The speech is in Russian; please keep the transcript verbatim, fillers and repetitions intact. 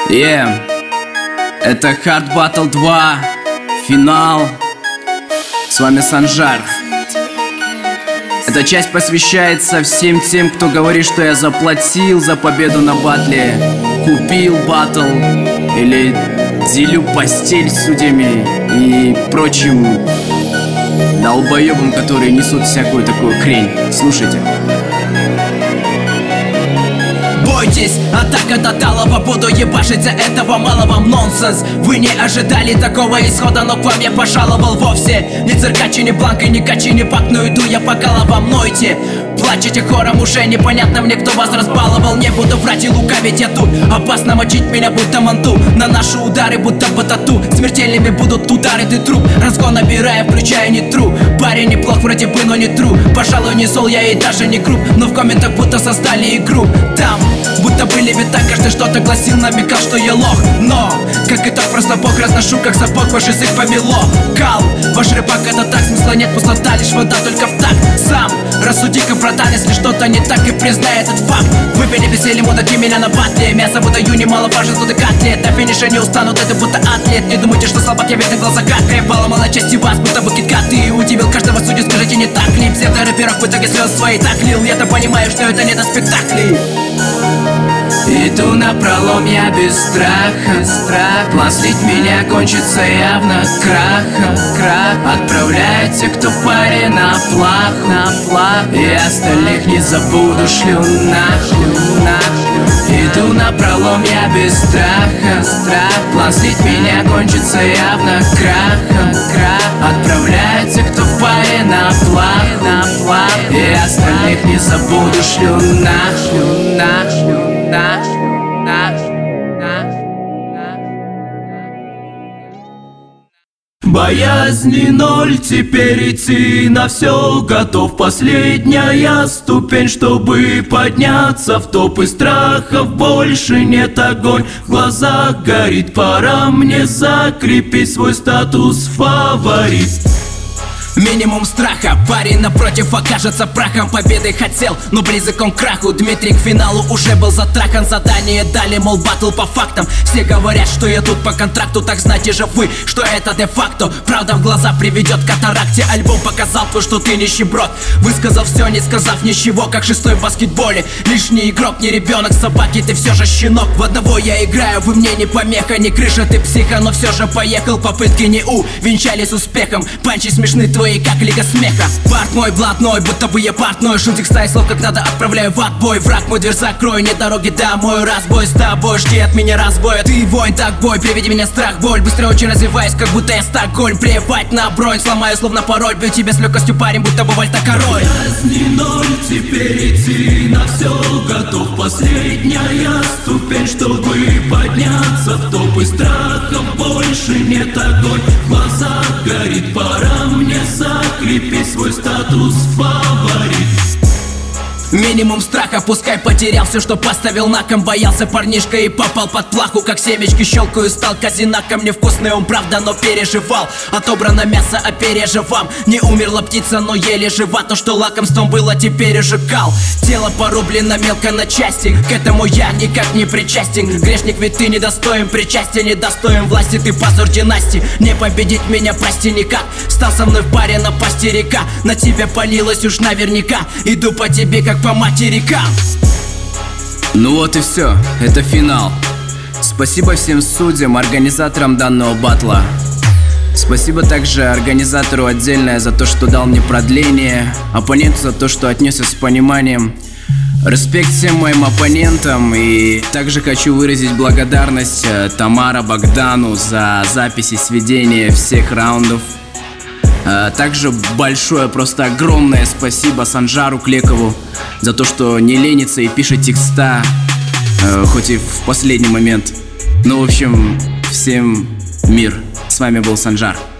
Yeah. Это Hard Battle два, финал. С вами Санжар. Эта часть посвящается всем тем, кто говорит, что я заплатил за победу на батле, купил батл или делю постель с судьями и прочим долбоебам, которые несут всякую такую хрень. Слушайте. Бойтесь, атака тоталова, буду ебашить, за этого мало вам нонсенс. Вы не ожидали такого исхода, но к вам я пожаловал вовсе. Не циркач и не бланк, и не кач, и не пак, но иду я по головам, нойте. Плачете хором, уже непонятно мне, кто вас разбаловал. Не буду врать и лукавить, я тут. Опасно мочить меня, будто манту. На наши удары, будто по тату. Смертельными будут удары, ты труп. Разгон набирая, включая не тру. Парень неплох, вроде бы, но не тру. Пожалуй, не зол, я и даже не круп. Но в комментах будто создали игру. Там, будто были вита, каждый что-то гласил, намекал, что я лох. Но, как итог, просто бог разношу, как сапог, ваш язык помело. Кал, ваш рыбак, это так, смысла нет, пустота, лишь вода, только в так. Сам, рассуди-ка, братан, если что-то не так, и признай этот факт. Выпили веселье, мудаки меня на батле. Мясо выдаю, немаловажно, тут и котлет. До финиша не устанут, это будто атлет. Не думайте, что слабак, я видно глаза как креп. Поломала части вас, будто бы киткат. Ты удивил каждого судью, скажите, не так ли? Псевдорэперов в итоге слез свои так лил. Я-то понимаю, что это не до спектаклей. Иду напролом, я без страха, страх. План слить меня кончится явно крахом, крах. Отправляю тех, кто в паре на плах, на плах. И остальных не забуду, шлю нахуй, нахуй. Иду напролом, я без страха, страх. План слить меня кончится явно крахом, крах. Отправляю тех, кто в паре на плах, на плах. И остальных не забуду, шлю нахуй, нахуй. Наш, наш, наш, наш. Боязни ноль, теперь идти на все готов. Последняя ступень, чтобы подняться в топ. И страхов больше нет, огонь в глазах горит. Пора мне закрепить свой статус фаворит. Минимум страха, парень напротив окажется прахом. Победы хотел, но близок он к краху. Дмитрий к финалу уже был затрахан. Задание дали, мол, батл по фактам. Все говорят, что я тут по контракту. Так знаете же вы, что это де-факто. Правда в глаза приведет к катаракте. Альбом показал, что ты нищеброд. Высказал все, не сказав ничего, как шестой в баскетболе. Лишний игрок, не ребенок, собаки, ты все же щенок. В одного я играю, вы мне не помеха. Не крыша, ты психа, но все же поехал. Попытки не у, венчались успехом. Панчи смешны твои, как лига смеха. Парт мой блатной, будто бы я портной. Шутик стаи слов, как надо, отправляю в отбой. Враг мой, дверь закрой, нет дороги домой. Разбой с тобой, жди от меня разбоя. Ты воин, так бой, приведи меня страх, боль. Быстро очень развиваюсь, как будто я Стокгольм. Плевать на бронь, сломаю словно пароль. Бью тебя с легкостью, парень, будто бы Вальта король. Боязни ноль, теперь идти на все готов. Последняя ступень, чтобы подняться в топ. И страхов больше нет, огонь в глазах горит. Пора мне закрепить свой статус фаворит. Минимум страха, пускай потерял все, что поставил на ком. Боялся парнишка и попал под плаху. Как семечки щелкаю, стал казинаком. Невкусный он, правда, но переживал. Отобрано мясо, а перья вам. Не умерла птица, но еле жива. То, что лакомством было, теперь уже кал. Тело порублено мелко на части. К этому я никак не причастен. Грешник, ведь ты недостоин причастия. Недостоин власти, ты позор династии. Не победить меня, прости, никак. Стал со мной в паре на пасти река. На тебя палилась уж наверняка. Иду по тебе, как по материкам. Ну вот и все, это финал. Спасибо всем судьям, организаторам данного батла. Спасибо также организатору отдельное за то, что дал мне продление. Оппоненту за то, что отнесся с пониманием. Респект всем моим оппонентам. И также хочу выразить благодарность Тамара Богдану за записи сведения всех раундов. Также большое, просто огромное спасибо Санжару Клекову за то, что не ленится и пишет текста, хоть и в последний момент. Ну, в общем, всем мир. С вами был Санжар.